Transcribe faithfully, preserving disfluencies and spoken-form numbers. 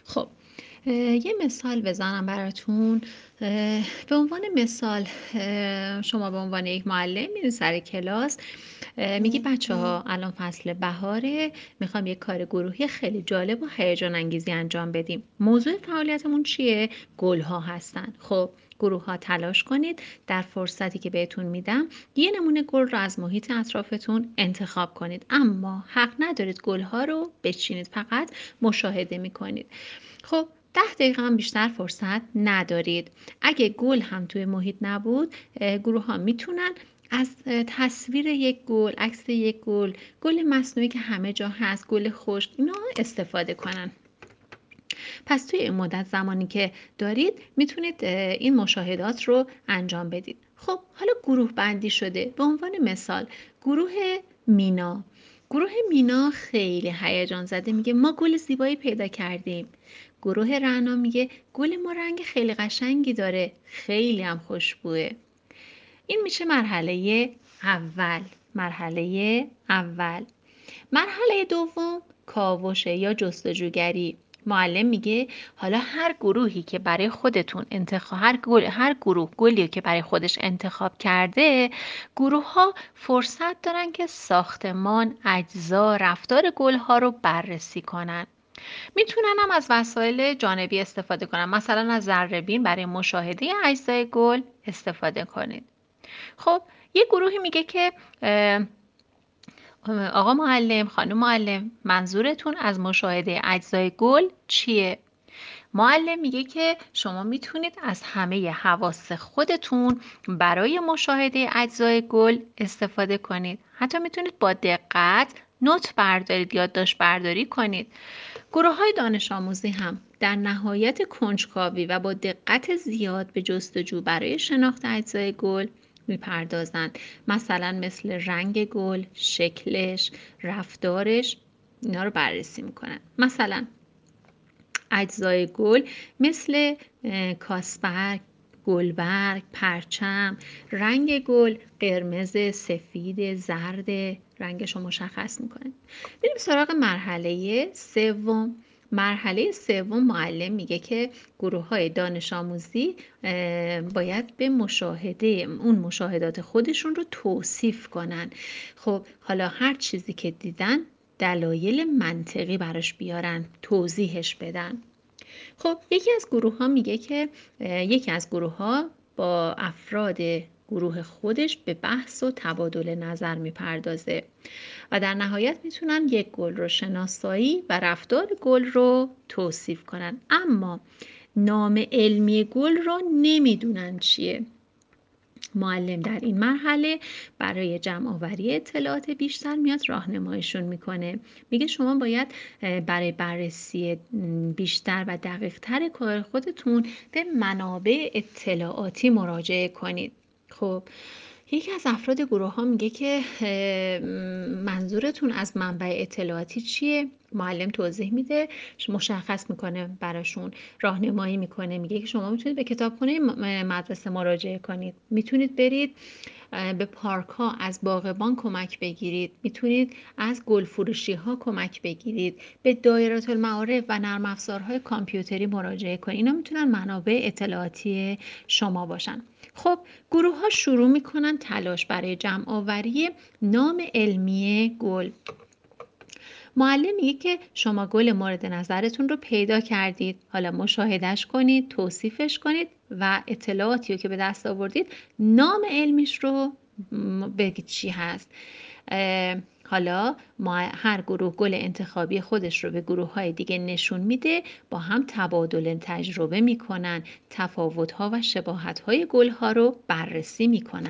خب اه، یه مثال بزنم براتون. اه، به عنوان مثال اه، شما به عنوان یک معلم میری سر کلاس، اه، میگی بچه ها الان فصل بهاره، میخوام یک کار گروهی خیلی جالب و هیجان انگیزی انجام بدیم. موضوع فعالیتمون چیه؟ گل ها هستن. خب گروه ها تلاش کنید در فرصتی که بهتون میدم یه نمونه گل رو از محیط اطرافتون انتخاب کنید، اما حق ندارید گل ها رو بچینید، فقط مشاهده میکنید. خب ده دقیقه هم بیشتر فرصت ندارید. اگه گل هم توی محیط نبود، گروه ها میتونن از تصویر یک گل، عکس یک گل، گل مصنوعی که همه جا هست، گل خشک، اینا استفاده کنن. پس توی این مدت زمانی که دارید میتونید این مشاهدات رو انجام بدید. خب حالا گروه بندی شده. به عنوان مثال گروه مینا گروه مینا خیلی هیجان زده، میگه ما گل زیبایی پیدا کردیم. گروه رعنا میگه گل ما رنگ خیلی قشنگی داره، خیلی هم خوشبوه. این میشه مرحله اول. مرحله اول مرحله دوم کاوشه یا جستجوگری. معلم میگه حالا هر گروهی که برای خودتون انتخاب هر گل هر گروه گلی که برای خودش انتخاب کرده، گروه ها فرصت دارن که ساختمان، اجزا، رفتار گل ها رو بررسی کنن. میتونن هم از وسایل جانبی استفاده کنن، مثلا از ذره‌بین برای مشاهده اجزای گل استفاده کنید. خب یه گروهی میگه که آقا معلم، خانم معلم، منظورتون از مشاهده اجزای گل چیه؟ معلم میگه که شما میتونید از همه حواس خودتون برای مشاهده اجزای گل استفاده کنید. حتی میتونید با دقت نوت بردارید، یادداشت برداری کنید. گروه های دانش آموزی هم در نهایت کنجکاوی و با دقت زیاد به جستجو برای شناخت اجزای گل میپردازند. مثلا مثل رنگ گل، شکلش، رفتارش، اینا رو بررسی میکنن. مثلا اجزای گل مثل کاسبرگ، گلبرگ، پرچم، رنگ گل قرمز، سفید، زرد، رنگش رو مشخص میکنه. بریم سراغ مرحله سوم. مرحله سوم معلم میگه که گروه های دانش آموزی باید به مشاهده اون مشاهدات خودشون رو توصیف کنن. خب حالا هر چیزی که دیدن دلایل منطقی براش بیارن، توضیحش بدن. خب یکی از گروه ها میگه که یکی از گروه ها با افراد گروه خودش به بحث و تبادل نظر میپردازه و در نهایت میتونن یک گل رو شناسایی و رفتار گل رو توصیف کنن، اما نام علمی گل رو نمیدونن چیه. معلم در این مرحله برای جمع آوری اطلاعات بیشتر میاد راهنماییشون میکنه. میگه شما باید برای بررسی بیشتر و دقیق تر کار خودتون به منابع اطلاعاتی مراجعه کنید. خب یکی از افراد گروه ها میگه که منظورتون از منبع اطلاعاتی چیه؟ معلم توضیح میده، مشخص میکنه براشون، راهنمایی میکنه. میگه که شما میتونید به کتابخونه مدرسه مراجعه کنید، میتونید برید به پارک ها از باغبان کمک بگیرید، میتونید از گل فروشی ها کمک بگیرید، به دایره المعارف و نرم افزارهای کامپیوتری مراجعه کنید. اینا میتونن منابع اطلاعاتی شما باشن. خب گروه ها شروع میکنن تلاش برای جمع آوری نام علمی گل. معلم میگه که شما گل مورد نظرتون رو پیدا کردید، حالا مشاهدهش کنید، توصیفش کنید و اطلاعاتی رو که به دست آوردید نام علمیش رو بگید چی هست. حالا ما هر گروه گل انتخابی خودش رو به گروه های دیگه نشون میده، با هم تبادل تجربه میکنن، تفاوت ها و شباهت های گل ها رو بررسی میکنن.